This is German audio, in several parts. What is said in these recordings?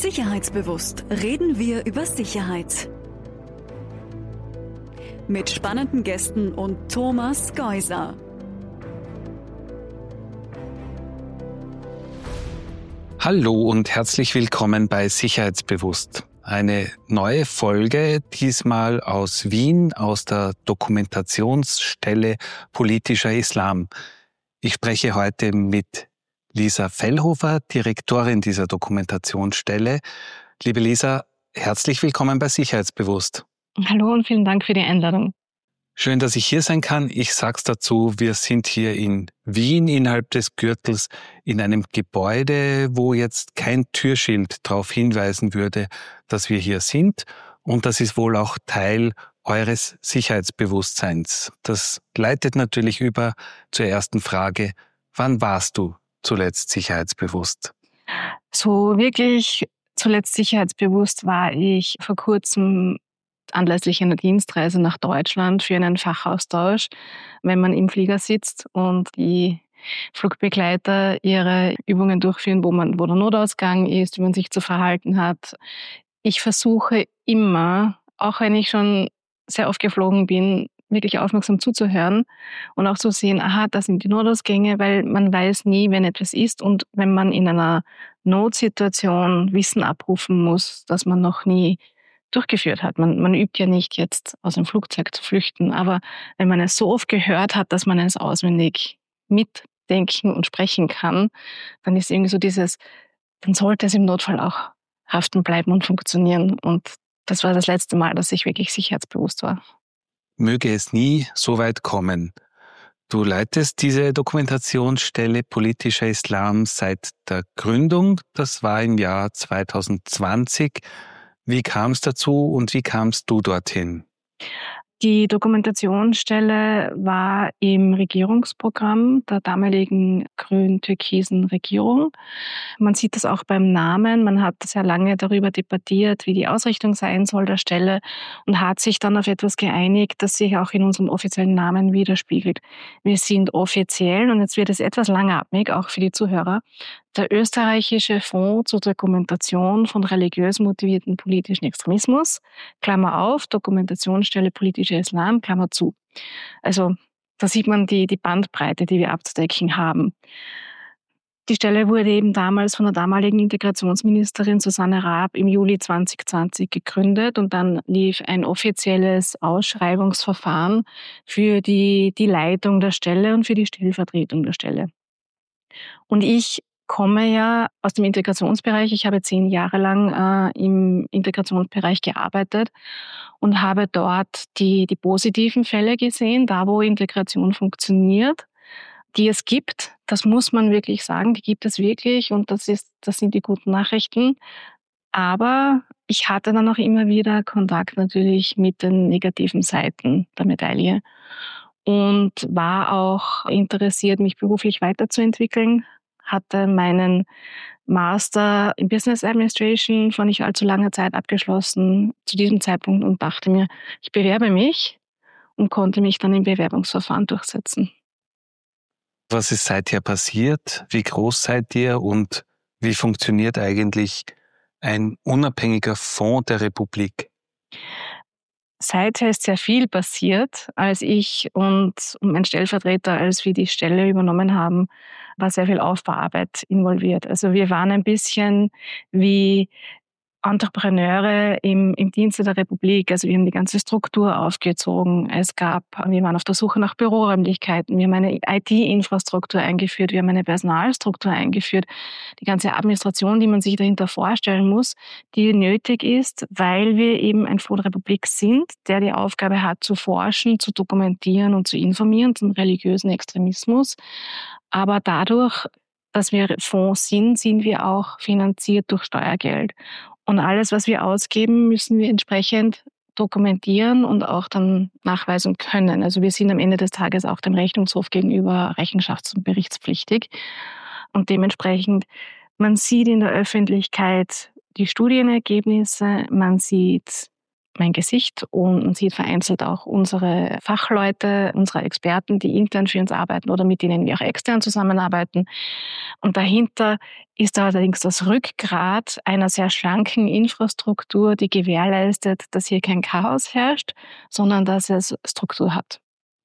Sicherheitsbewusst reden wir über Sicherheit. Mit spannenden Gästen und Thomas Geuser. Hallo und herzlich willkommen bei Sicherheitsbewusst. Eine neue Folge, diesmal aus Wien, aus der Dokumentationsstelle Politischer Islam. Ich spreche heute mit Lisa Fellhofer, Direktorin dieser Dokumentationsstelle. Liebe Lisa, herzlich willkommen bei Sicherheitsbewusst. Hallo und vielen Dank für die Einladung. Schön, dass ich hier sein kann. Ich sag's dazu, wir sind hier in Wien innerhalb des Gürtels in einem Gebäude, wo jetzt kein Türschild darauf hinweisen würde, dass wir hier sind. Und das ist wohl auch Teil eures Sicherheitsbewusstseins. Das leitet natürlich über zur ersten Frage. Wann warst du zuletzt sicherheitsbewusst? So wirklich zuletzt sicherheitsbewusst war ich vor kurzem anlässlich einer Dienstreise nach Deutschland für einen Fachaustausch, wenn man im Flieger sitzt und die Flugbegleiter ihre Übungen durchführen, wo der Notausgang ist, wie man sich zu verhalten hat. Ich versuche immer, auch wenn ich schon sehr oft geflogen bin, wirklich aufmerksam zuzuhören und auch zu sehen, aha, das sind die Notausgänge, weil man weiß nie, wenn etwas ist und wenn man in einer Notsituation Wissen abrufen muss, das man noch nie durchgeführt hat. Man übt ja nicht jetzt aus dem Flugzeug zu flüchten, aber wenn man es so oft gehört hat, dass man es auswendig mitdenken und sprechen kann, dann ist irgendwie so dann sollte es im Notfall auch haften bleiben und funktionieren. Und das war das letzte Mal, dass ich wirklich sicherheitsbewusst war. Möge es nie so weit kommen. Du leitest diese Dokumentationsstelle Politischer Islam seit der Gründung. Das war im Jahr 2020. Wie kam es dazu und wie kamst du dorthin? Die Dokumentationsstelle war im Regierungsprogramm der damaligen grün-türkisen Regierung. Man sieht das auch beim Namen. Man hat sehr lange darüber debattiert, wie die Ausrichtung sein soll der Stelle und hat sich dann auf etwas geeinigt, das sich auch in unserem offiziellen Namen widerspiegelt. Wir sind offiziell, und jetzt wird es etwas langatmig, auch für die Zuhörer, der österreichische Fonds zur Dokumentation von religiös motivierten politischen Extremismus, Klammer auf, Dokumentationsstelle Politischer Islam, Klammer zu. Also da sieht man die Bandbreite, die wir abzudecken haben. Die Stelle wurde eben damals von der damaligen Integrationsministerin Susanne Raab im Juli 2020 gegründet und dann lief ein offizielles Ausschreibungsverfahren für die Leitung der Stelle und für die Stellvertretung der Stelle. Und ich komme ja aus dem Integrationsbereich. Ich habe 10 Jahre lang im Integrationsbereich gearbeitet und habe dort die positiven Fälle gesehen, da wo Integration funktioniert, die es gibt. Das muss man wirklich sagen, die gibt es wirklich und das sind die guten Nachrichten. Aber ich hatte dann auch immer wieder Kontakt natürlich mit den negativen Seiten der Medaille und war auch interessiert, mich beruflich weiterzuentwickeln. Hatte meinen Master in Business Administration vor nicht allzu langer Zeit abgeschlossen zu diesem Zeitpunkt und dachte mir, ich bewerbe mich und konnte mich dann im Bewerbungsverfahren durchsetzen. Was ist seither passiert? Wie groß seid ihr und wie funktioniert eigentlich ein unabhängiger Fonds der Republik? Seither ist sehr viel passiert. Als ich und mein Stellvertreter, als wir die Stelle übernommen haben, war sehr viel Aufbauarbeit involviert. Also wir waren ein bisschen wie Entrepreneure im Dienste der Republik. Also wir haben die ganze Struktur aufgezogen. Wir waren auf der Suche nach Büroräumlichkeiten. Wir haben eine IT-Infrastruktur eingeführt. Wir haben eine Personalstruktur eingeführt. Die ganze Administration, die man sich dahinter vorstellen muss, die nötig ist, weil wir eben ein Fonds der Republik sind, der die Aufgabe hat, zu forschen, zu dokumentieren und zu informieren zum religiösen Extremismus. Aber dadurch, dass wir Fonds sind wir auch finanziert durch Steuergeld. Und alles, was wir ausgeben, müssen wir entsprechend dokumentieren und auch dann nachweisen können. Also wir sind am Ende des Tages auch dem Rechnungshof gegenüber rechenschafts- und berichtspflichtig. Und dementsprechend, man sieht in der Öffentlichkeit die Studienergebnisse, man sieht mein Gesicht und man sieht vereinzelt auch unsere Fachleute, unsere Experten, die intern für uns arbeiten oder mit denen wir auch extern zusammenarbeiten. Und dahinter ist allerdings das Rückgrat einer sehr schlanken Infrastruktur, die gewährleistet, dass hier kein Chaos herrscht, sondern dass es Struktur hat.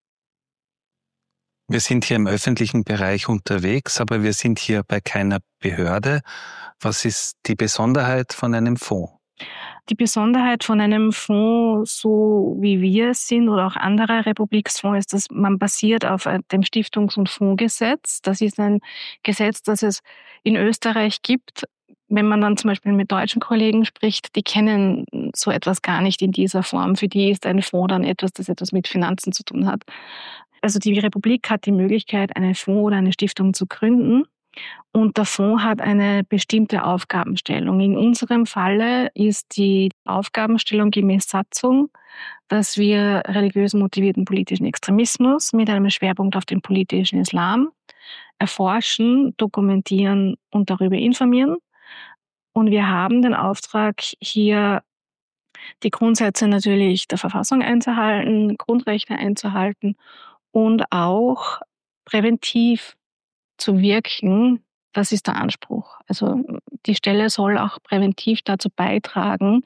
Wir sind hier im öffentlichen Bereich unterwegs, aber wir sind hier bei keiner Behörde. Was ist die Besonderheit von einem Fonds? Die Besonderheit von einem Fonds, so wie wir es sind oder auch andere Republiksfonds, ist, dass man basiert auf dem Stiftungs- und Fondsgesetz. Das ist ein Gesetz, das es in Österreich gibt. Wenn man dann zum Beispiel mit deutschen Kollegen spricht, die kennen so etwas gar nicht in dieser Form. Für die ist ein Fonds dann etwas, das etwas mit Finanzen zu tun hat. Also die Republik hat die Möglichkeit, einen Fonds oder eine Stiftung zu gründen. Und der Fonds hat eine bestimmte Aufgabenstellung. In unserem Falle ist die Aufgabenstellung gemäß Satzung, dass wir religiös motivierten politischen Extremismus mit einem Schwerpunkt auf den politischen Islam erforschen, dokumentieren und darüber informieren. Und wir haben den Auftrag, hier die Grundsätze natürlich der Verfassung einzuhalten, Grundrechte einzuhalten und auch präventiv zu wirken. Das ist der Anspruch. Also die Stelle soll auch präventiv dazu beitragen,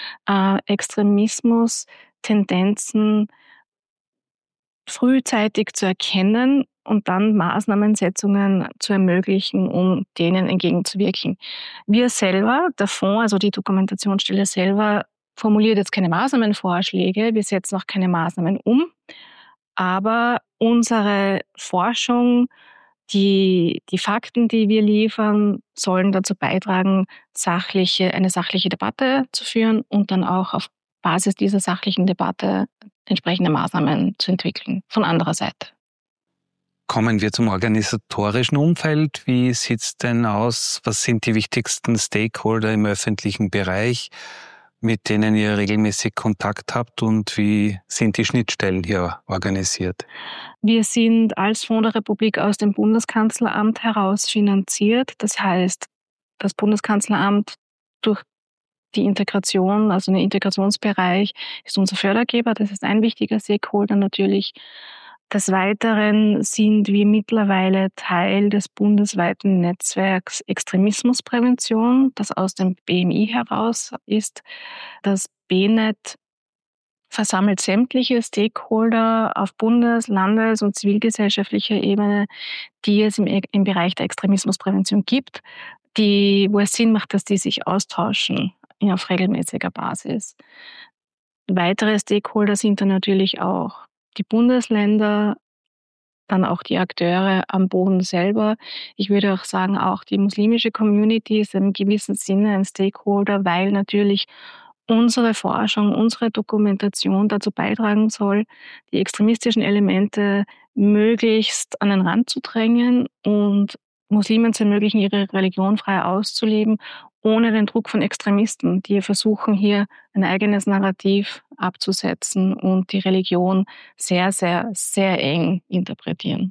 Extremismus, Tendenzen frühzeitig zu erkennen und dann Maßnahmensetzungen zu ermöglichen, um denen entgegenzuwirken. Wir selber, der Fonds, also die Dokumentationsstelle selber, formuliert jetzt keine Maßnahmenvorschläge, wir setzen auch keine Maßnahmen um, aber unsere Forschung, die Fakten, die wir liefern, sollen dazu beitragen, eine sachliche Debatte zu führen und dann auch auf Basis dieser sachlichen Debatte entsprechende Maßnahmen zu entwickeln von anderer Seite. Kommen wir zum organisatorischen Umfeld. Wie sieht es denn aus? Was sind die wichtigsten Stakeholder im öffentlichen Bereich, mit denen ihr regelmäßig Kontakt habt, und wie sind die Schnittstellen hier organisiert? Wir sind als Fonds der Republik aus dem Bundeskanzleramt heraus finanziert. Das heißt, das Bundeskanzleramt durch die Integration, also der Integrationsbereich, ist unser Fördergeber. Das ist ein wichtiger Stakeholder natürlich. Des Weiteren sind wir mittlerweile Teil des bundesweiten Netzwerks Extremismusprävention, das aus dem BMI heraus ist. Das BNet versammelt sämtliche Stakeholder auf Bundes-, Landes- und zivilgesellschaftlicher Ebene, die es im Bereich der Extremismusprävention gibt, wo es Sinn macht, dass die sich austauschen auf regelmäßiger Basis. Weitere Stakeholder sind dann natürlich auch die Bundesländer, dann auch die Akteure am Boden selber. Ich würde auch sagen, auch die muslimische Community ist in gewissem Sinne ein Stakeholder, weil natürlich unsere Forschung, unsere Dokumentation dazu beitragen soll, die extremistischen Elemente möglichst an den Rand zu drängen und Muslimen zu ermöglichen, ihre Religion frei auszuleben, ohne den Druck von Extremisten, die versuchen, hier ein eigenes Narrativ abzusetzen und die Religion sehr, sehr, sehr eng interpretieren.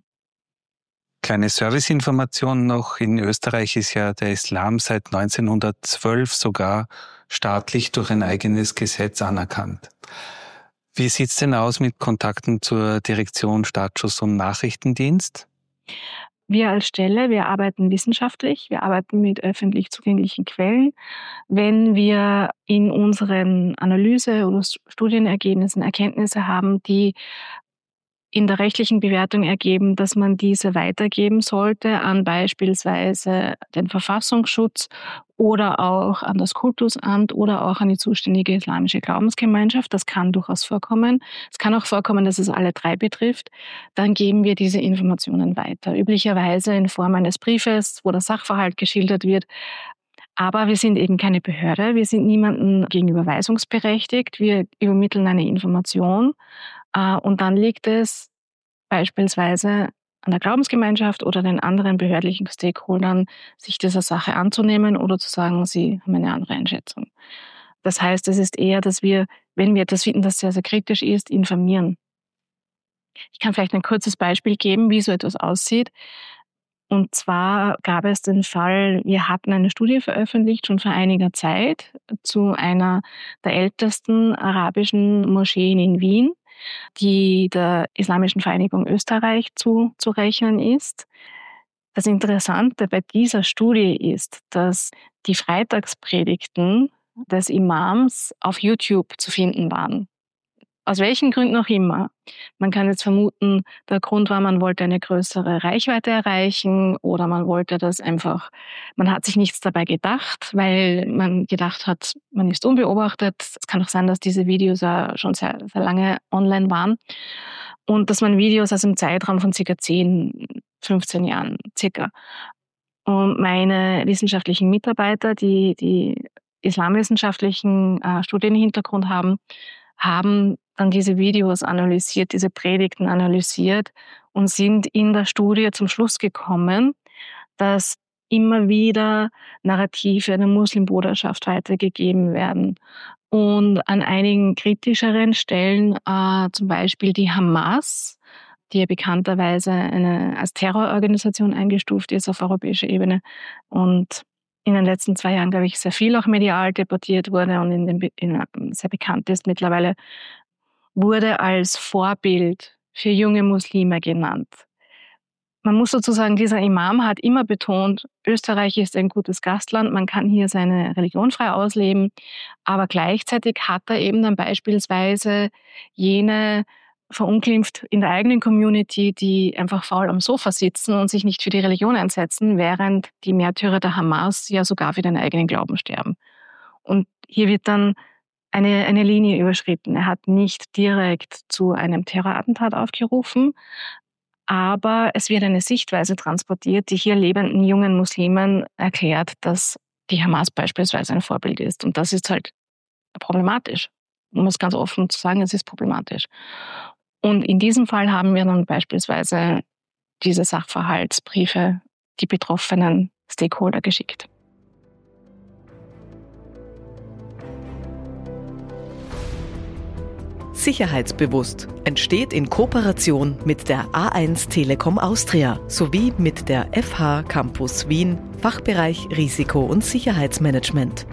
Kleine Serviceinformation noch. In Österreich ist ja der Islam seit 1912 sogar staatlich durch ein eigenes Gesetz anerkannt. Wie sieht's denn aus mit Kontakten zur Direktion Staatsschutz und Nachrichtendienst? Wir als Stelle, wir arbeiten wissenschaftlich, wir arbeiten mit öffentlich zugänglichen Quellen. Wenn wir in unseren Analyse- oder Studienergebnissen Erkenntnisse haben, die in der rechtlichen Bewertung ergeben, dass man diese weitergeben sollte an beispielsweise den Verfassungsschutz oder auch an das Kultusamt oder auch an die zuständige islamische Glaubensgemeinschaft. Das kann durchaus vorkommen. Es kann auch vorkommen, dass es alle drei betrifft. Dann geben wir diese Informationen weiter. Üblicherweise in Form eines Briefes, wo der Sachverhalt geschildert wird. Aber wir sind eben keine Behörde. Wir sind niemandem gegenüber weisungsberechtigt. Wir übermitteln eine Information. Und dann liegt es beispielsweise an der Glaubensgemeinschaft oder den anderen behördlichen Stakeholdern, sich dieser Sache anzunehmen oder zu sagen, sie haben eine andere Einschätzung. Das heißt, es ist eher, dass wir, wenn wir etwas finden, das sehr, sehr kritisch ist, informieren. Ich kann vielleicht ein kurzes Beispiel geben, wie so etwas aussieht. Und zwar gab es den Fall, wir hatten eine Studie veröffentlicht, schon vor einiger Zeit, zu einer der ältesten arabischen Moscheen in Wien, die der Islamischen Vereinigung Österreich zurechnen ist. Das Interessante bei dieser Studie ist, dass die Freitagspredigten des Imams auf YouTube zu finden waren. Aus welchen Gründen auch immer. Man kann jetzt vermuten, der Grund war, man wollte eine größere Reichweite erreichen oder man wollte das einfach, man hat sich nichts dabei gedacht, weil man gedacht hat, man ist unbeobachtet. Es kann auch sein, dass diese Videos ja schon sehr, sehr lange online waren und dass man Videos aus einem Zeitraum von circa 10, 15 Jahren circa. Und meine wissenschaftlichen Mitarbeiter, die islamwissenschaftlichen Studienhintergrund haben dann diese Videos analysiert, diese Predigten analysiert und sind in der Studie zum Schluss gekommen, dass immer wieder Narrative der Muslimbruderschaft weitergegeben werden. Und an einigen kritischeren Stellen, zum Beispiel die Hamas, die ja bekannterweise als Terrororganisation eingestuft ist auf europäischer Ebene und in den letzten 2 Jahren, glaube ich, sehr viel auch medial debattiert wurde und sehr bekannt ist mittlerweile, wurde als Vorbild für junge Muslime genannt. Man muss sozusagen, dieser Imam hat immer betont, Österreich ist ein gutes Gastland, man kann hier seine Religion frei ausleben, aber gleichzeitig hat er eben dann beispielsweise jene verunglimpft in der eigenen Community, die einfach faul am Sofa sitzen und sich nicht für die Religion einsetzen, während die Märtyrer der Hamas ja sogar für den eigenen Glauben sterben. Und hier wird dann eine Linie überschritten. Er hat nicht direkt zu einem Terrorattentat aufgerufen, aber es wird eine Sichtweise transportiert, die hier lebenden jungen Muslimen erklärt, dass die Hamas beispielsweise ein Vorbild ist. Und das ist halt problematisch. Um es ganz offen zu sagen, es ist problematisch. Und in diesem Fall haben wir dann beispielsweise diese Sachverhaltsbriefe die betroffenen Stakeholder geschickt. Sicherheitsbewusst entsteht in Kooperation mit der A1 Telekom Austria sowie mit der FH Campus Wien, Fachbereich Risiko- und Sicherheitsmanagement.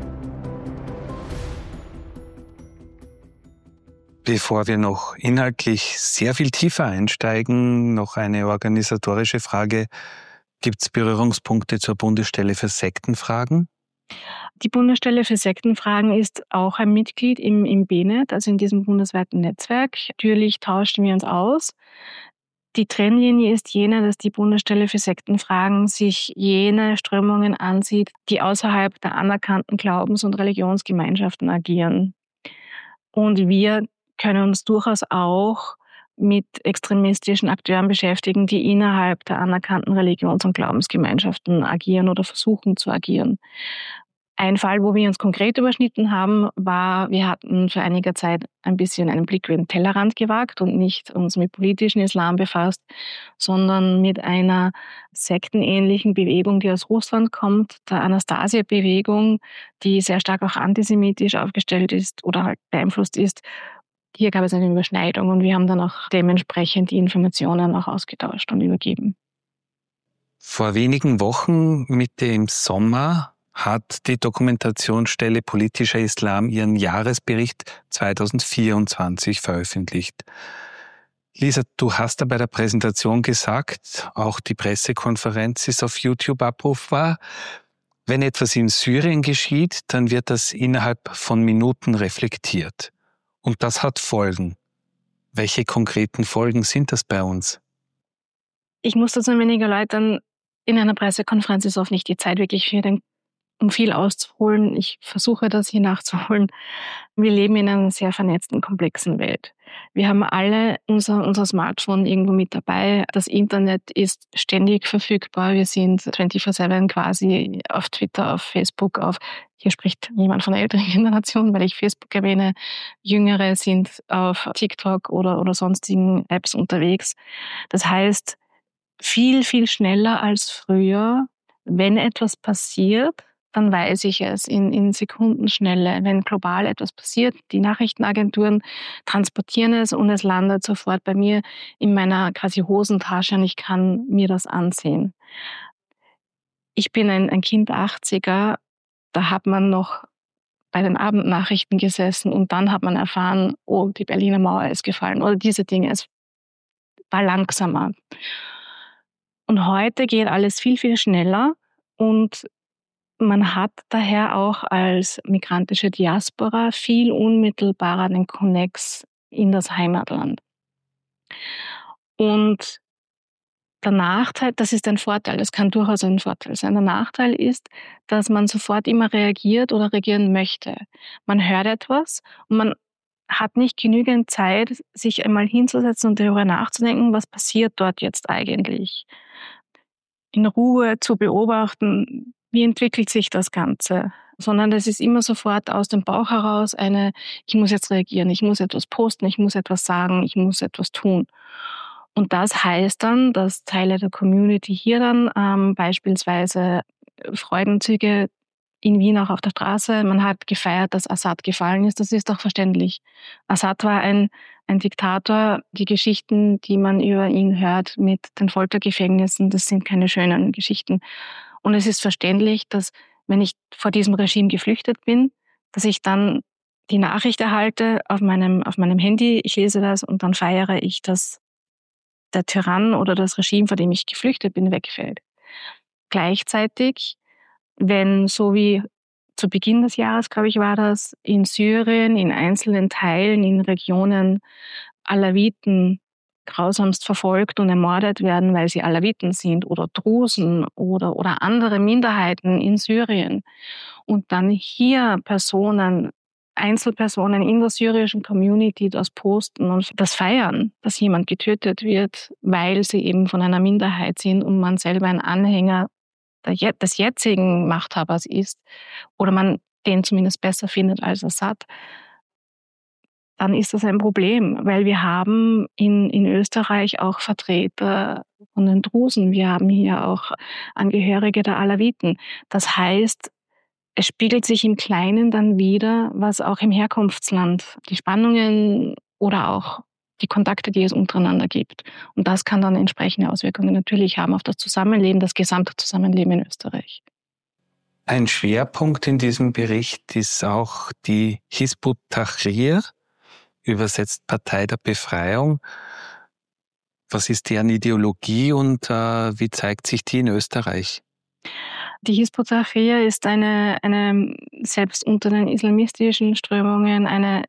Bevor wir noch inhaltlich sehr viel tiefer einsteigen, noch eine organisatorische Frage. Gibt es Berührungspunkte zur Bundesstelle für Sektenfragen? Die Bundesstelle für Sektenfragen ist auch ein Mitglied im BNeT, also in diesem bundesweiten Netzwerk. Natürlich tauschen wir uns aus. Die Trennlinie ist jene, dass die Bundesstelle für Sektenfragen sich jene Strömungen ansieht, die außerhalb der anerkannten Glaubens- und Religionsgemeinschaften agieren. Und wir können uns durchaus auch mit extremistischen Akteuren beschäftigen, die innerhalb der anerkannten Religions- und Glaubensgemeinschaften agieren oder versuchen zu agieren. Ein Fall, wo wir uns konkret überschnitten haben, war, wir hatten für einige Zeit ein bisschen einen Blick über den Tellerrand gewagt und nicht uns mit politischen Islam befasst, sondern mit einer sektenähnlichen Bewegung, die aus Russland kommt, der Anastasia-Bewegung, die sehr stark auch antisemitisch aufgestellt ist oder halt beeinflusst ist. Hier gab es eine Überschneidung und wir haben dann auch dementsprechend die Informationen auch ausgetauscht und übergeben. Vor wenigen Wochen, Mitte im Sommer, hat die Dokumentationsstelle Politischer Islam ihren Jahresbericht 2024 veröffentlicht. Lisa, du hast da bei der Präsentation gesagt, auch die Pressekonferenz ist auf YouTube abrufbar. Wenn etwas in Syrien geschieht, dann wird das innerhalb von Minuten reflektiert. Und das hat Folgen. Welche konkreten Folgen sind das bei uns? Ich muss das ein wenig erläutern. In einer Pressekonferenz ist oft nicht die Zeit wirklich um viel auszuholen. Ich versuche das hier nachzuholen. Wir leben in einer sehr vernetzten, komplexen Welt. Wir haben alle unser Smartphone irgendwo mit dabei. Das Internet ist ständig verfügbar. Wir sind 24/7 quasi auf Twitter, auf Facebook, hier spricht jemand von der älteren Generation, weil ich Facebook erwähne. Jüngere sind auf TikTok oder sonstigen Apps unterwegs. Das heißt, viel, viel schneller als früher, wenn etwas passiert, dann weiß ich es in Sekundenschnelle. Wenn global etwas passiert, die Nachrichtenagenturen transportieren es und es landet sofort bei mir in meiner quasi Hosentasche und ich kann mir das ansehen. Ich bin ein Kind der 80er, da hat man noch bei den Abendnachrichten gesessen und dann hat man erfahren, oh, die Berliner Mauer ist gefallen oder diese Dinge. Es war langsamer. Und heute geht alles viel, viel schneller und man hat daher auch als migrantische Diaspora viel unmittelbarer den Konnex in das Heimatland. Und der Nachteil, das ist ein Vorteil, das kann durchaus ein Vorteil sein. Der Nachteil ist, dass man sofort immer reagiert oder reagieren möchte. Man hört etwas und man hat nicht genügend Zeit, sich einmal hinzusetzen und darüber nachzudenken, was passiert dort jetzt eigentlich. In Ruhe zu beobachten, wie entwickelt sich das Ganze. Sondern das ist immer sofort aus dem Bauch heraus ich muss jetzt reagieren, ich muss etwas posten, ich muss etwas sagen, ich muss etwas tun. Und das heißt dann, dass Teile der Community hier dann beispielsweise Freudenzüge in Wien auch auf der Straße, man hat gefeiert, dass Assad gefallen ist, das ist doch verständlich. Assad war ein Diktator, die Geschichten, die man über ihn hört mit den Foltergefängnissen, das sind keine schönen Geschichten. Und es ist verständlich, dass wenn ich vor diesem Regime geflüchtet bin, dass ich dann die Nachricht erhalte auf meinem Handy, ich lese das und dann feiere ich, dass der Tyrann oder das Regime, vor dem ich geflüchtet bin, wegfällt. Gleichzeitig, wenn so wie zu Beginn des Jahres, glaube ich, war das, in Syrien, in einzelnen Teilen, in Regionen Alawiten grausamst verfolgt und ermordet werden, weil sie Alawiten sind oder Drusen oder andere Minderheiten in Syrien und dann hier Einzelpersonen in der syrischen Community das posten und das feiern, dass jemand getötet wird, weil sie eben von einer Minderheit sind und man selber ein Anhänger des jetzigen Machthabers ist oder man den zumindest besser findet als Assad, dann ist das ein Problem, weil wir haben in Österreich auch Vertreter von den Drusen, wir haben hier auch Angehörige der Alawiten. Das heißt, es spiegelt sich im Kleinen dann wieder, was auch im Herkunftsland, die Spannungen oder auch die Kontakte, die es untereinander gibt. Und das kann dann entsprechende Auswirkungen natürlich haben auf das Zusammenleben, das gesamte Zusammenleben in Österreich. Ein Schwerpunkt in diesem Bericht ist auch die Hizb ut-Tahrir, übersetzt Partei der Befreiung. Was ist deren Ideologie und wie zeigt sich die in Österreich? Die Hizb ut-Tahrir ist eine selbst unter den islamistischen Strömungen eine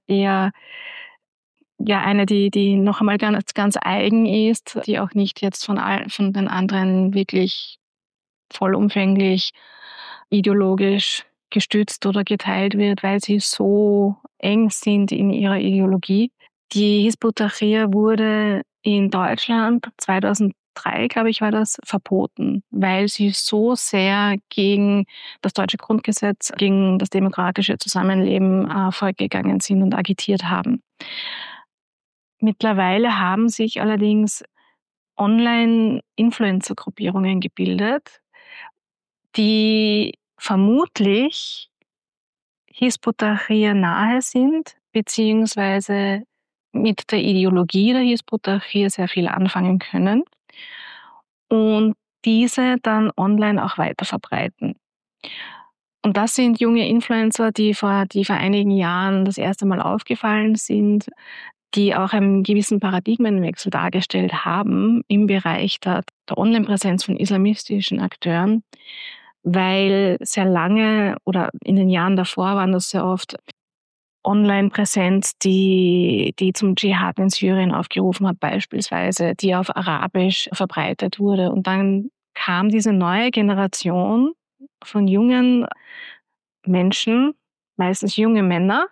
die noch einmal ganz eigen ist, die auch nicht jetzt von den anderen wirklich vollumfänglich ideologisch gestützt oder geteilt wird, weil sie so eng sind in ihrer Ideologie. Die Hizb ut-Tahrir wurde in Deutschland 2003, glaube ich, war das, verboten, weil sie so sehr gegen das deutsche Grundgesetz, gegen das demokratische Zusammenleben vorgegangen sind und agitiert haben. Mittlerweile haben sich allerdings Online-Influencer-Gruppierungen gebildet, die vermutlich Hizb ut-Tahrir nahe sind, beziehungsweise mit der Ideologie der Hizb ut-Tahrir sehr viel anfangen können und diese dann online auch weiter verbreiten. Und das sind junge Influencer, die vor einigen Jahren das erste Mal aufgefallen sind, die auch einen gewissen Paradigmenwechsel dargestellt haben im Bereich der Online-Präsenz von islamistischen Akteuren, weil sehr lange oder in den Jahren davor waren das sehr oft Online-Präsenz, die zum Dschihad in Syrien aufgerufen hat beispielsweise, die auf Arabisch verbreitet wurde. Und dann kam diese neue Generation von jungen Menschen, meistens junge Männer,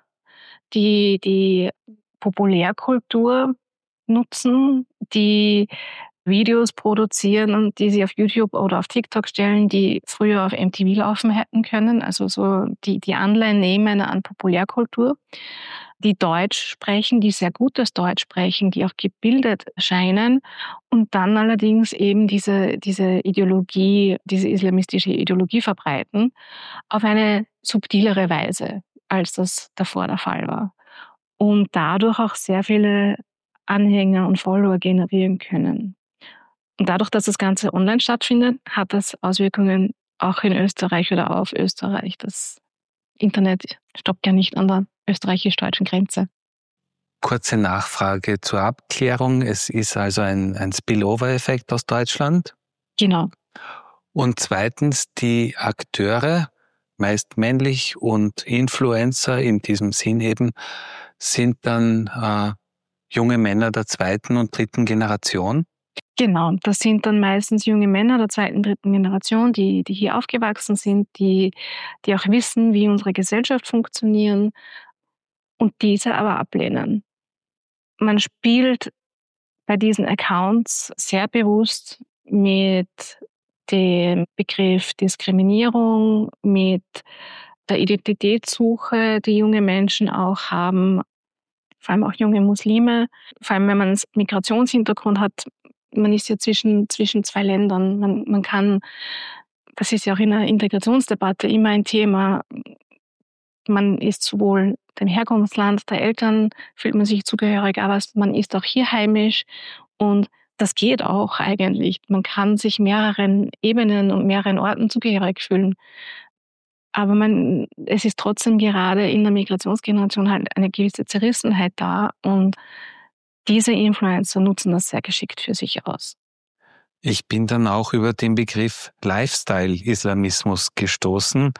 die Populärkultur nutzen, die Videos produzieren und die sie auf YouTube oder auf TikTok stellen, die früher auf MTV laufen hätten können. Also so die Anleihen nehmen an Populärkultur, die Deutsch sprechen, die sehr gutes Deutsch sprechen, die auch gebildet scheinen und dann allerdings eben diese Ideologie, diese islamistische Ideologie verbreiten auf eine subtilere Weise, als das davor der Fall war. Und dadurch auch sehr viele Anhänger und Follower generieren können. Und dadurch, dass das Ganze online stattfindet, hat das Auswirkungen auch in Österreich oder auf Österreich. Das Internet stoppt ja nicht an der österreichisch-deutschen Grenze. Kurze Nachfrage zur Abklärung. Es ist also ein Spillover-Effekt aus Deutschland. Genau. Und zweitens, die Akteure, meist männlich und Influencer in diesem Sinn eben, sind dann junge Männer der zweiten und dritten Generation. Genau, das sind dann meistens junge Männer der zweiten, dritten Generation, die hier aufgewachsen sind, die auch wissen, wie unsere Gesellschaft funktioniert und diese aber ablehnen. Man spielt bei diesen Accounts sehr bewusst mit dem Begriff Diskriminierung, mit der Identitätssuche, die junge Menschen auch haben, vor allem auch junge Muslime, vor allem wenn man einen Migrationshintergrund hat. Man ist ja zwischen zwei Ländern. Man kann, das ist ja auch in der Integrationsdebatte immer ein Thema, man ist sowohl dem Herkunftsland der Eltern, fühlt man sich zugehörig, aber man ist auch hier heimisch und das geht auch eigentlich. Man kann sich mehreren Ebenen und mehreren Orten zugehörig fühlen. Aber es ist trotzdem gerade in der Migrationsgeneration halt eine gewisse Zerrissenheit da und diese Influencer nutzen das sehr geschickt für sich aus. Ich bin dann auch über den Begriff Lifestyle-Islamismus gestoßen.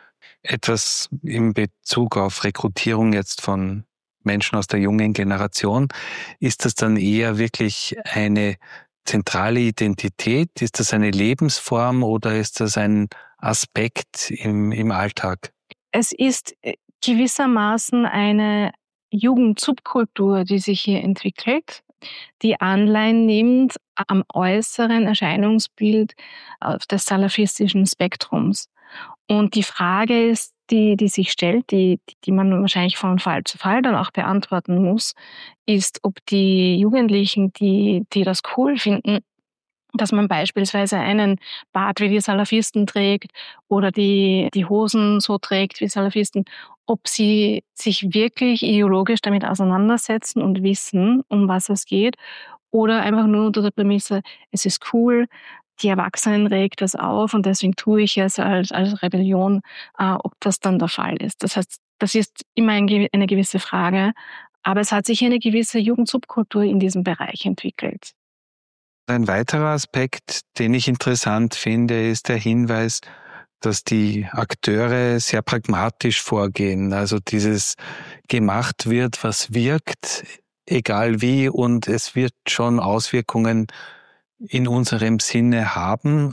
Etwas in Bezug auf Rekrutierung jetzt von Menschen aus der jungen Generation. Ist das dann eher wirklich eine zentrale Identität? Ist das eine Lebensform oder ist das ein Aspekt im Alltag? Es ist gewissermaßen eine Jugendsubkultur, die sich hier entwickelt, die Anleihen nimmt am äußeren Erscheinungsbild des salafistischen Spektrums. Und die Frage ist, die sich stellt, die man wahrscheinlich von Fall zu Fall dann auch beantworten muss, ist, ob die Jugendlichen, die das cool finden, dass man beispielsweise einen Bart wie die Salafisten trägt oder die Hosen so trägt wie Salafisten, ob sie sich wirklich ideologisch damit auseinandersetzen und wissen, um was es geht, oder einfach nur unter der Prämisse, es ist cool, die Erwachsenen regt das auf und deswegen tue ich es als Rebellion, ob das dann der Fall ist. Das heißt, das ist immer eine gewisse Frage, aber es hat sich eine gewisse Jugendsubkultur in diesem Bereich entwickelt. Ein weiterer Aspekt, den ich interessant finde, ist der Hinweis, dass die Akteure sehr pragmatisch vorgehen. Also dieses gemacht wird, was wirkt, egal wie, und es wird schon Auswirkungen in unserem Sinne haben,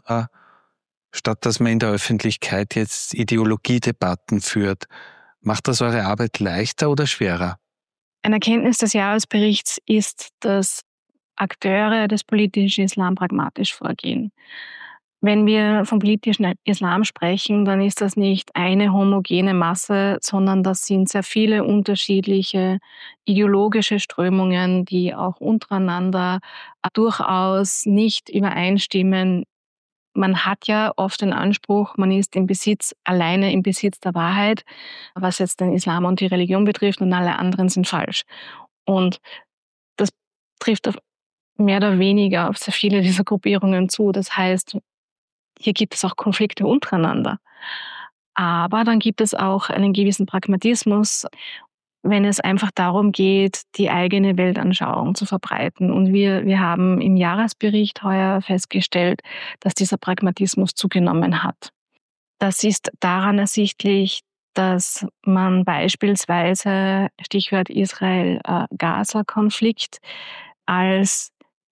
statt dass man in der Öffentlichkeit jetzt Ideologiedebatten führt. Macht das eure Arbeit leichter oder schwerer? Eine Erkenntnis des Jahresberichts ist, dass Akteure des politischen Islam pragmatisch vorgehen. Wenn wir vom politischen Islam sprechen, dann ist das nicht eine homogene Masse, sondern das sind sehr viele unterschiedliche ideologische Strömungen, die auch untereinander durchaus nicht übereinstimmen. Man hat ja oft den Anspruch, man ist alleine im Besitz der Wahrheit, was jetzt den Islam und die Religion betrifft, und alle anderen sind falsch. Und das trifft auf mehr oder weniger auf sehr viele dieser Gruppierungen zu. Das heißt, hier gibt es auch Konflikte untereinander. Aber dann gibt es auch einen gewissen Pragmatismus, wenn es einfach darum geht, die eigene Weltanschauung zu verbreiten. Und wir haben im Jahresbericht heuer festgestellt, dass dieser Pragmatismus zugenommen hat. Das ist daran ersichtlich, dass man beispielsweise, Stichwort Israel-Gaza-Konflikt, als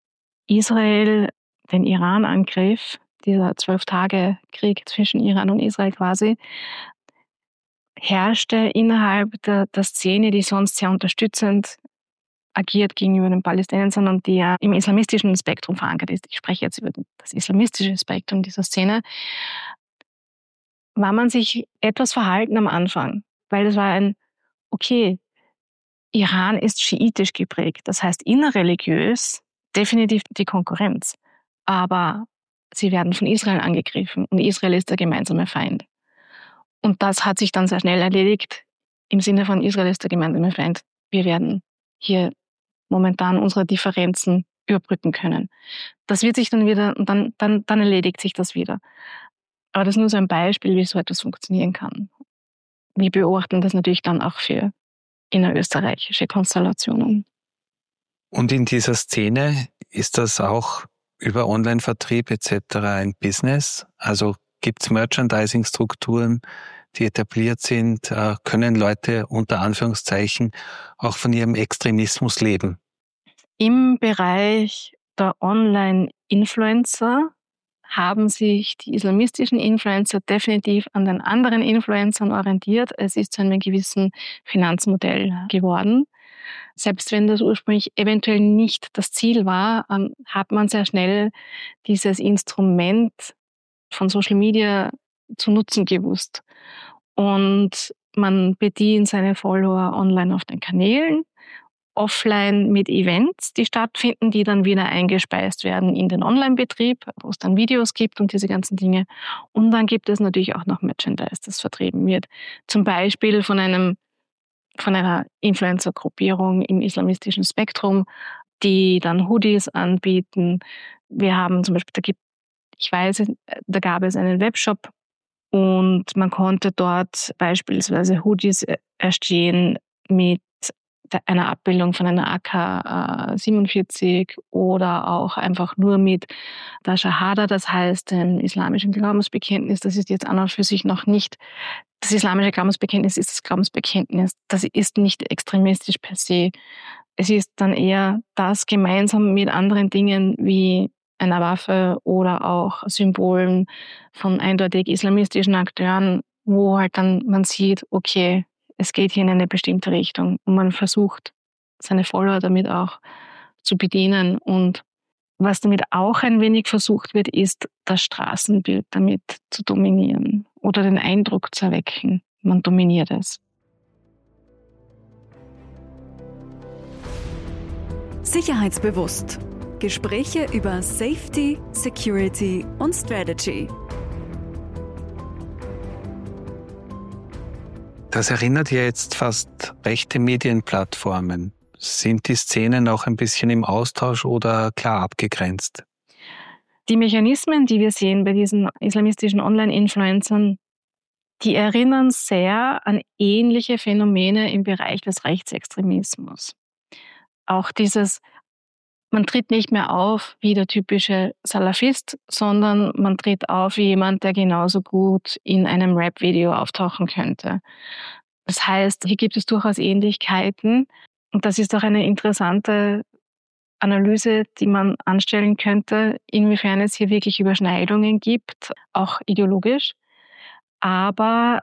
Israel den Iran angriff, dieser 12-Tage-Krieg zwischen Iran und Israel quasi, herrschte innerhalb der Szene, die sonst sehr unterstützend agiert gegenüber den Palästinensern und die ja im islamistischen Spektrum verankert ist. Ich spreche jetzt über das islamistische Spektrum dieser Szene. War man sich etwas verhalten am Anfang, weil es war okay, Iran ist schiitisch geprägt, das heißt innerreligiös definitiv die Konkurrenz. Aber sie werden von Israel angegriffen und Israel ist der gemeinsame Feind. Und das hat sich dann sehr schnell erledigt im Sinne von Israel ist der gemeinsame Feind. Wir werden hier momentan unsere Differenzen überbrücken können. Das wird sich dann wieder, und dann erledigt sich das wieder. Aber das ist nur so ein Beispiel, wie so etwas funktionieren kann. Wir beobachten das natürlich dann auch für innerösterreichische Konstellationen. Und in dieser Szene ist das auch über Online-Vertrieb etc. ein Business? Also gibt es Merchandising-Strukturen, die etabliert sind? Können Leute unter Anführungszeichen auch von ihrem Extremismus leben? Im Bereich der Online-Influencer haben sich die islamistischen Influencer definitiv an den anderen Influencern orientiert. Es ist zu einem gewissen Finanzmodell geworden. Selbst wenn das ursprünglich eventuell nicht das Ziel war, hat man sehr schnell dieses Instrument von Social Media zu nutzen gewusst. Und man bedient seine Follower online auf den Kanälen, offline mit Events, die stattfinden, die dann wieder eingespeist werden in den Online-Betrieb, wo es dann Videos gibt und diese ganzen Dinge. Und dann gibt es natürlich auch noch Merchandise, das vertrieben wird. Zum Beispiel von einer Influencer-Gruppierung im islamistischen Spektrum, die dann Hoodies anbieten. Wir haben zum Beispiel, da gab es einen Webshop und man konnte dort beispielsweise Hoodies erstehen mit einer Abbildung von einer AK-47 oder auch einfach nur mit der Shahada, das heißt dem islamischen Glaubensbekenntnis. Das ist jetzt an und für sich noch nicht, das islamische Glaubensbekenntnis ist das Glaubensbekenntnis. Das ist nicht extremistisch per se. Es ist dann eher das gemeinsam mit anderen Dingen wie einer Waffe oder auch Symbolen von eindeutig islamistischen Akteuren, wo halt dann man sieht, okay, es geht hier in eine bestimmte Richtung und man versucht, seine Follower damit auch zu bedienen. Und was damit auch ein wenig versucht wird, ist, das Straßenbild damit zu dominieren oder den Eindruck zu erwecken, man dominiert es. Sicherheitsbewusst. Gespräche über Safety, Security und Strategy. Das erinnert ja jetzt fast rechte Medienplattformen. Sind die Szenen auch ein bisschen im Austausch oder klar abgegrenzt? Die Mechanismen, die wir sehen bei diesen islamistischen Online-Influencern, die erinnern sehr an ähnliche Phänomene im Bereich des Rechtsextremismus. Auch man tritt nicht mehr auf wie der typische Salafist, sondern man tritt auf wie jemand, der genauso gut in einem Rap-Video auftauchen könnte. Das heißt, hier gibt es durchaus Ähnlichkeiten und das ist auch eine interessante Analyse, die man anstellen könnte, inwiefern es hier wirklich Überschneidungen gibt, auch ideologisch. Aber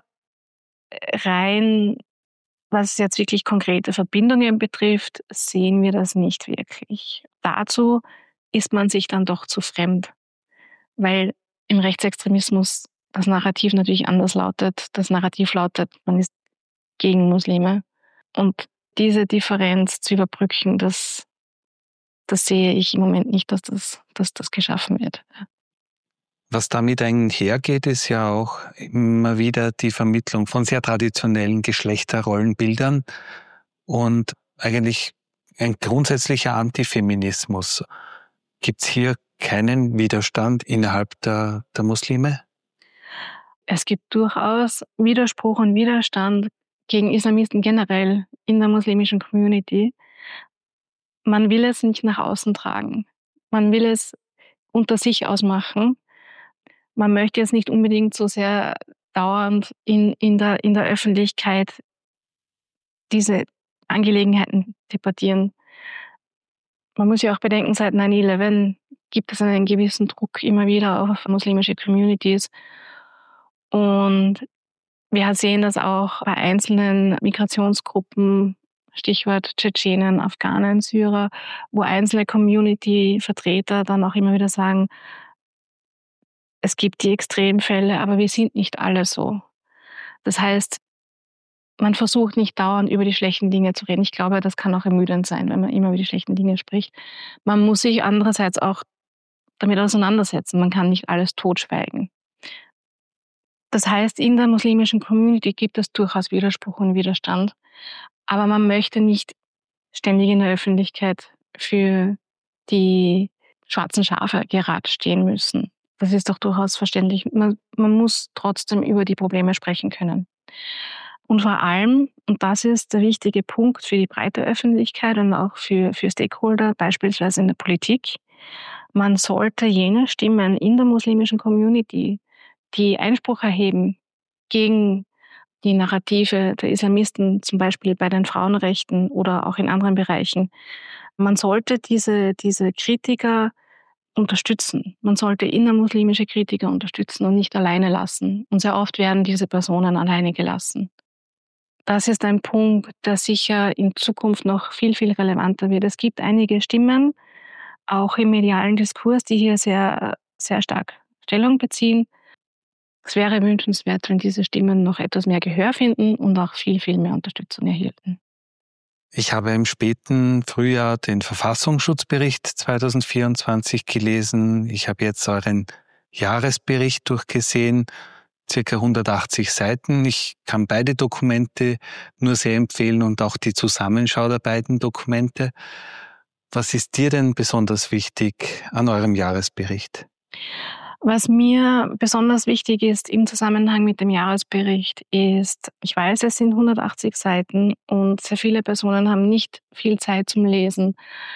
rein, was jetzt wirklich konkrete Verbindungen betrifft, sehen wir das nicht wirklich. Dazu ist man sich dann doch zu fremd, weil im Rechtsextremismus das Narrativ natürlich anders lautet. Das Narrativ lautet, man ist gegen Muslime. Und diese Differenz zu überbrücken, das sehe ich im Moment nicht, dass das geschaffen wird. Was damit einhergeht, ist ja auch immer wieder die Vermittlung von sehr traditionellen Geschlechterrollenbildern und eigentlich ein grundsätzlicher Antifeminismus. Gibt es hier keinen Widerstand innerhalb der Muslime? Es gibt durchaus Widerspruch und Widerstand gegen Islamisten generell in der muslimischen Community. Man will es nicht nach außen tragen. Man will es unter sich ausmachen. Man möchte jetzt nicht unbedingt so sehr dauernd in der Öffentlichkeit diese Angelegenheiten debattieren. Man muss ja auch bedenken, seit 9/11 gibt es einen gewissen Druck immer wieder auf muslimische Communities. Und wir sehen das auch bei einzelnen Migrationsgruppen, Stichwort Tschetschenen, Afghanen, Syrer, wo einzelne Community-Vertreter dann auch immer wieder sagen, es gibt die Extremfälle, aber wir sind nicht alle so. Das heißt, man versucht nicht dauernd über die schlechten Dinge zu reden. Ich glaube, das kann auch ermüdend sein, wenn man immer über die schlechten Dinge spricht. Man muss sich andererseits auch damit auseinandersetzen. Man kann nicht alles totschweigen. Das heißt, in der muslimischen Community gibt es durchaus Widerspruch und Widerstand. Aber man möchte nicht ständig in der Öffentlichkeit für die schwarzen Schafe gerade stehen müssen. Das ist doch durchaus verständlich. Man muss trotzdem über die Probleme sprechen können. Und vor allem, und das ist der wichtige Punkt für die breite Öffentlichkeit und auch für Stakeholder, beispielsweise in der Politik, man sollte jene Stimmen in der muslimischen Community, die Einspruch erheben gegen die Narrative der Islamisten, zum Beispiel bei den Frauenrechten oder auch in anderen Bereichen, man sollte diese Kritiker unterstützen. Man sollte innermuslimische Kritiker unterstützen und nicht alleine lassen. Und sehr oft werden diese Personen alleine gelassen. Das ist ein Punkt, der sicher in Zukunft noch viel, viel relevanter wird. Es gibt einige Stimmen, auch im medialen Diskurs, die hier sehr, sehr stark Stellung beziehen. Es wäre wünschenswert, wenn diese Stimmen noch etwas mehr Gehör finden und auch viel, viel mehr Unterstützung erhielten. Ich habe im späten Frühjahr den Verfassungsschutzbericht 2024 gelesen. Ich habe jetzt euren Jahresbericht durchgesehen, circa 180 Seiten. Ich kann beide Dokumente nur sehr empfehlen und auch die Zusammenschau der beiden Dokumente. Was ist dir denn besonders wichtig an eurem Jahresbericht? Was mir besonders wichtig ist im Zusammenhang mit dem Jahresbericht ist, ich weiß, es sind 180 Seiten und sehr viele Personen haben nicht viel Zeit zum Lesen.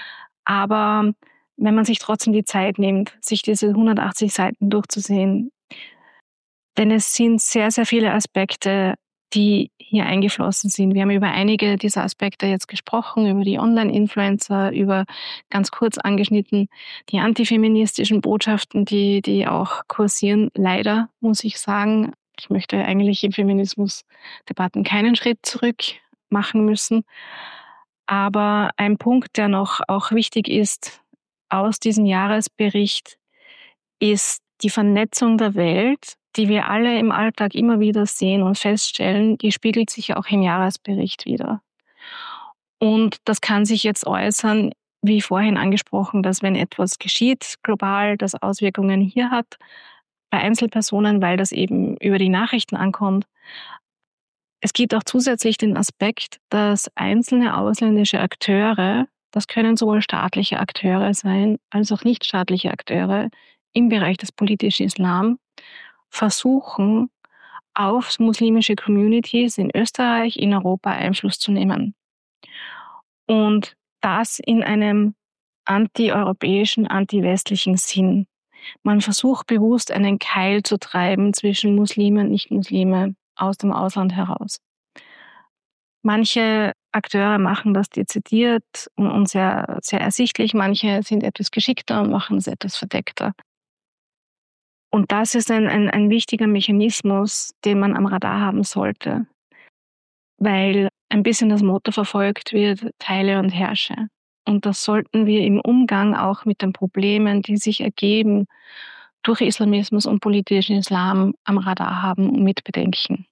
Aber wenn man sich trotzdem die Zeit nimmt, sich diese 180 Seiten durchzusehen, denn es sind sehr, sehr viele Aspekte, die hier eingeflossen sind. Wir haben über einige dieser Aspekte jetzt gesprochen, über die Online-Influencer, über ganz kurz angeschnitten die antifeministischen Botschaften, die auch kursieren. Leider, muss ich sagen, ich möchte eigentlich in Feminismusdebatten keinen Schritt zurück machen müssen. Aber ein Punkt, der noch auch wichtig ist aus diesem Jahresbericht, ist die Vernetzung der Welt, die wir alle im Alltag immer wieder sehen und feststellen, die spiegelt sich ja auch im Jahresbericht wider. Und das kann sich jetzt äußern, wie vorhin angesprochen, dass wenn etwas geschieht, global, das Auswirkungen hier hat, bei Einzelpersonen, weil das eben über die Nachrichten ankommt. Es gibt auch zusätzlich den Aspekt, dass einzelne ausländische Akteure, das können sowohl staatliche Akteure sein, als auch nichtstaatliche Akteure im Bereich des politischen Islam, versuchen, auf muslimische Communities in Österreich, in Europa Einfluss zu nehmen. Und das in einem antieuropäischen, antiwestlichen Sinn. Man versucht bewusst einen Keil zu treiben zwischen Muslime und Nicht-Muslime aus dem Ausland heraus. Manche Akteure machen das dezidiert und sehr, sehr ersichtlich, manche sind etwas geschickter und machen es etwas verdeckter. Und das ist ein wichtiger Mechanismus, den man am Radar haben sollte, weil ein bisschen das Motto verfolgt wird, teile und herrsche. Und das sollten wir im Umgang auch mit den Problemen, die sich ergeben durch Islamismus und politischen Islam, am Radar haben und mitbedenken.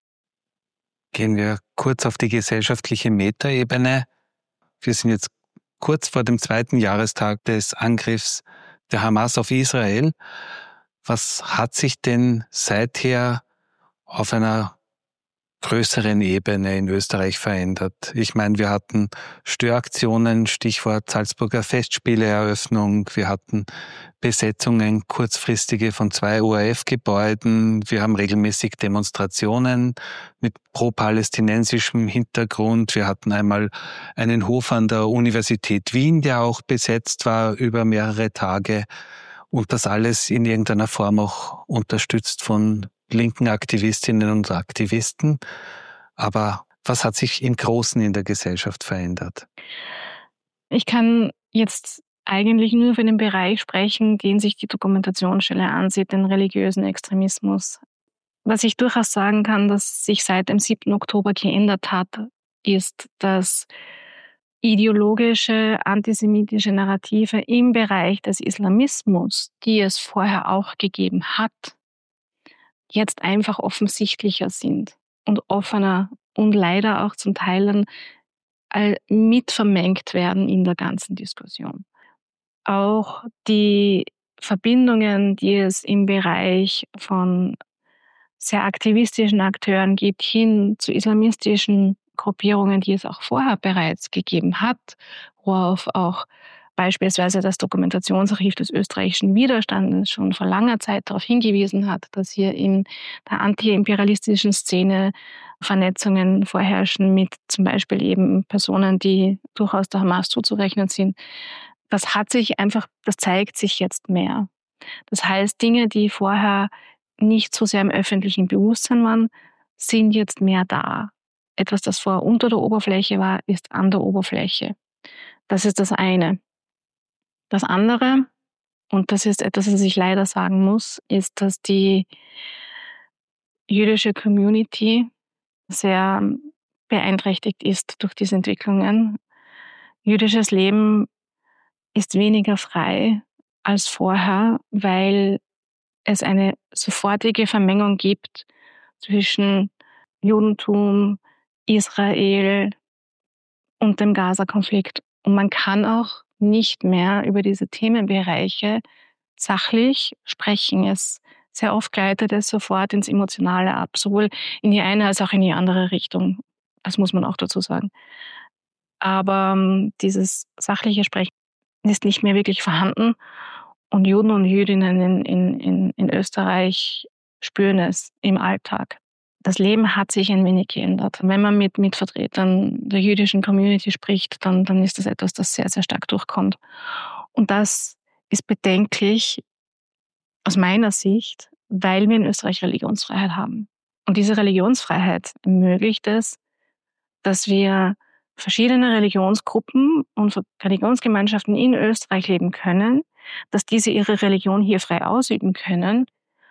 Gehen wir kurz auf die gesellschaftliche Metaebene. Wir sind jetzt kurz vor dem 2. Jahrestag des Angriffs der Hamas auf Israel. Was hat sich denn seither auf einer größeren Ebene in Österreich verändert? Ich meine, wir hatten Störaktionen, Stichwort Salzburger Festspieleeröffnung, wir hatten Besetzungen kurzfristige von 2 ORF-Gebäuden, wir haben regelmäßig Demonstrationen mit pro-palästinensischem Hintergrund, wir hatten einmal einen Hof an der Universität Wien, der auch besetzt war über mehrere Tage. Und das alles in irgendeiner Form auch unterstützt von linken Aktivistinnen und Aktivisten. Aber was hat sich im Großen in der Gesellschaft verändert? Ich kann jetzt eigentlich nur für den Bereich sprechen, den sich die Dokumentationsstelle ansieht, den religiösen Extremismus. Was ich durchaus sagen kann, dass sich seit dem 7. Oktober geändert hat, ist, dass ideologische, antisemitische Narrative im Bereich des Islamismus, die es vorher auch gegeben hat, jetzt einfach offensichtlicher sind und offener und leider auch zum Teil mit vermengt werden in der ganzen Diskussion. Auch die Verbindungen, die es im Bereich von sehr aktivistischen Akteuren gibt, hin zu islamistischen Gruppierungen, die es auch vorher bereits gegeben hat, worauf auch beispielsweise das Dokumentationsarchiv des österreichischen Widerstandes schon vor langer Zeit darauf hingewiesen hat, dass hier in der antiimperialistischen Szene Vernetzungen vorherrschen mit zum Beispiel eben Personen, die durchaus der Hamas zuzurechnen sind. Das zeigt sich jetzt mehr. Das heißt, Dinge, die vorher nicht so sehr im öffentlichen Bewusstsein waren, sind jetzt mehr da. Etwas, das vorher unter der Oberfläche war, ist an der Oberfläche. Das ist das eine. Das andere, und das ist etwas, was ich leider sagen muss, ist, dass die jüdische Community sehr beeinträchtigt ist durch diese Entwicklungen. Jüdisches Leben ist weniger frei als vorher, weil es eine sofortige Vermengung gibt zwischen Judentum, Israel und dem Gaza-Konflikt. Und man kann auch nicht mehr über diese Themenbereiche sachlich sprechen. Sehr oft gleitet es sofort ins Emotionale ab, sowohl in die eine als auch in die andere Richtung. Das muss man auch dazu sagen. Aber dieses sachliche Sprechen ist nicht mehr wirklich vorhanden. Und Juden und Jüdinnen in Österreich spüren es im Alltag. Das Leben hat sich ein wenig geändert. Wenn man mit Vertretern der jüdischen Community spricht, dann ist das etwas, das sehr, sehr stark durchkommt. Und das ist bedenklich aus meiner Sicht, weil wir in Österreich Religionsfreiheit haben. Und diese Religionsfreiheit ermöglicht es, dass wir verschiedene Religionsgruppen und Religionsgemeinschaften in Österreich leben können, dass diese ihre Religion hier frei ausüben können,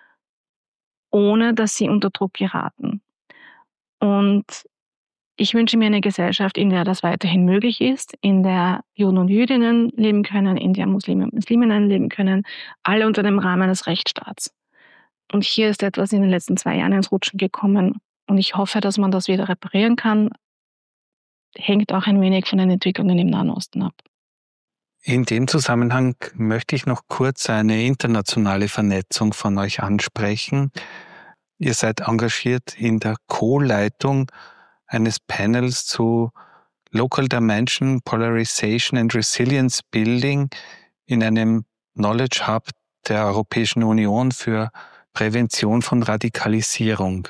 ohne dass sie unter Druck geraten. Und ich wünsche mir eine Gesellschaft, in der das weiterhin möglich ist, in der Juden und Jüdinnen leben können, in der Muslime und Musliminnen leben können, alle unter dem Rahmen des Rechtsstaats. Und hier ist etwas in den letzten 2 Jahren ins Rutschen gekommen. Und ich hoffe, dass man das wieder reparieren kann. Hängt auch ein wenig von den Entwicklungen im Nahen Osten ab. In dem Zusammenhang möchte ich noch kurz eine internationale Vernetzung von euch ansprechen. Ihr seid engagiert in der Co-Leitung eines Panels zu Local Dimension, Polarization and Resilience Building in einem Knowledge Hub der Europäischen Union für Prävention von Radikalisierung.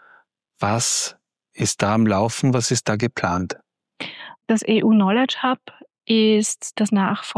Was ist da am Laufen? Was ist da geplant? Das EU Knowledge Hub ist die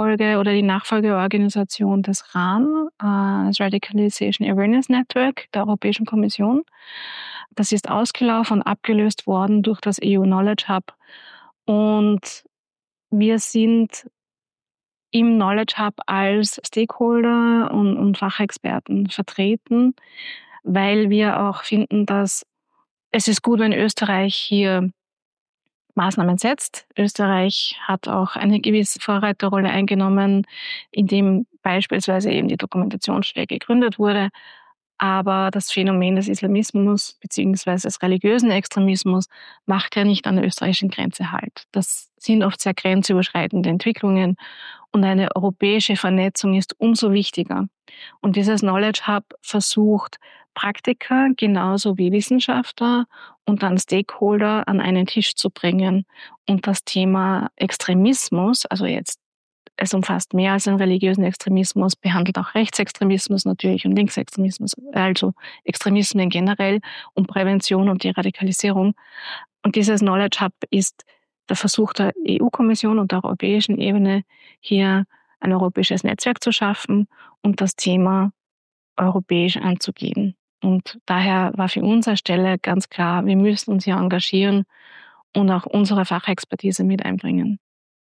Nachfolgeorganisation des RAN, das Radicalization Awareness Network der Europäischen Kommission. Das ist ausgelaufen und abgelöst worden durch das EU Knowledge Hub. Und wir sind im Knowledge Hub als Stakeholder und Fachexperten vertreten, weil wir auch finden, dass es ist gut, wenn Österreich hier Maßnahmen setzt. Österreich hat auch eine gewisse Vorreiterrolle eingenommen, indem beispielsweise eben die Dokumentationsstelle gegründet wurde. Aber das Phänomen des Islamismus bzw. des religiösen Extremismus macht ja nicht an der österreichischen Grenze halt. Das sind oft sehr grenzüberschreitende Entwicklungen und eine europäische Vernetzung ist umso wichtiger. Und dieses Knowledge Hub versucht, Praktiker genauso wie Wissenschaftler und dann Stakeholder an einen Tisch zu bringen und das Thema Extremismus, also jetzt es umfasst mehr als einen religiösen Extremismus, behandelt auch Rechtsextremismus natürlich und Linksextremismus, also Extremismen generell und Prävention und die Radikalisierung. Und dieses Knowledge Hub ist der Versuch der EU-Kommission und der europäischen Ebene, hier ein europäisches Netzwerk zu schaffen und das Thema europäisch anzugehen. Und daher war für uns als Stelle ganz klar, wir müssen uns hier engagieren und auch unsere Fachexpertise mit einbringen.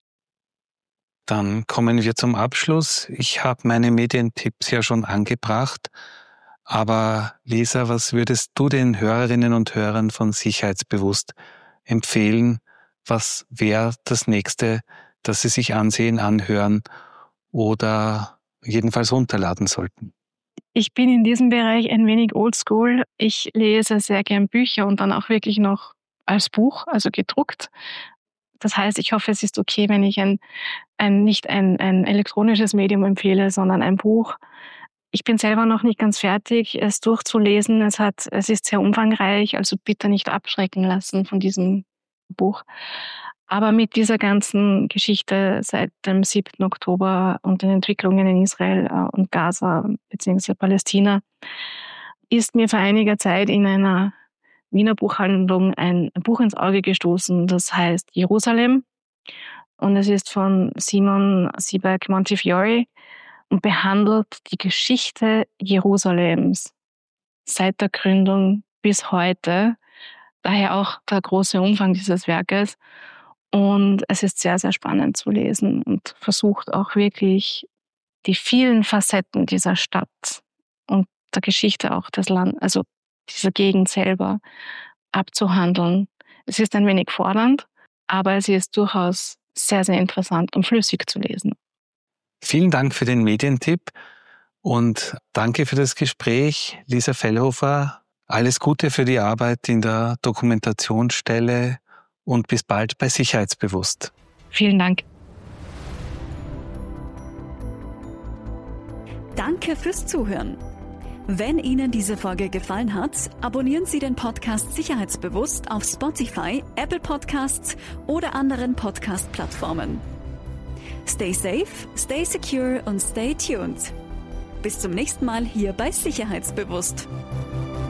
Dann kommen wir zum Abschluss. Ich habe meine Medientipps ja schon angebracht, aber Lisa, was würdest du den Hörerinnen und Hörern von Sicherheitsbewusst empfehlen, Was wäre das Nächste, das Sie sich ansehen, anhören oder jedenfalls runterladen sollten? Ich bin in diesem Bereich ein wenig oldschool. Ich lese sehr gern Bücher und dann auch wirklich noch als Buch, also gedruckt. Das heißt, ich hoffe, es ist okay, wenn ich nicht ein elektronisches Medium empfehle, sondern ein Buch. Ich bin selber noch nicht ganz fertig, es durchzulesen. Es ist sehr umfangreich, also bitte nicht abschrecken lassen von diesem Buch. Aber mit dieser ganzen Geschichte seit dem 7. Oktober und den Entwicklungen in Israel und Gaza bzw. Palästina ist mir vor einiger Zeit in einer Wiener Buchhandlung ein Buch ins Auge gestoßen, das heißt Jerusalem. Und es ist von Simon Sebag Montefiore und behandelt die Geschichte Jerusalems seit der Gründung bis heute. Daher auch der große Umfang dieses Werkes. Und es ist sehr, sehr spannend zu lesen und versucht auch wirklich die vielen Facetten dieser Stadt und der Geschichte auch des Landes, also dieser Gegend selber, abzuhandeln. Es ist ein wenig fordernd, aber es ist durchaus sehr, sehr interessant und flüssig zu lesen. Vielen Dank für den Medientipp und danke für das Gespräch, Lisa Fellhofer. Alles Gute für die Arbeit in der Dokumentationsstelle und bis bald bei Sicherheitsbewusst. Vielen Dank. Danke fürs Zuhören. Wenn Ihnen diese Folge gefallen hat, abonnieren Sie den Podcast Sicherheitsbewusst auf Spotify, Apple Podcasts oder anderen Podcast-Plattformen. Stay safe, stay secure und stay tuned. Bis zum nächsten Mal hier bei Sicherheitsbewusst.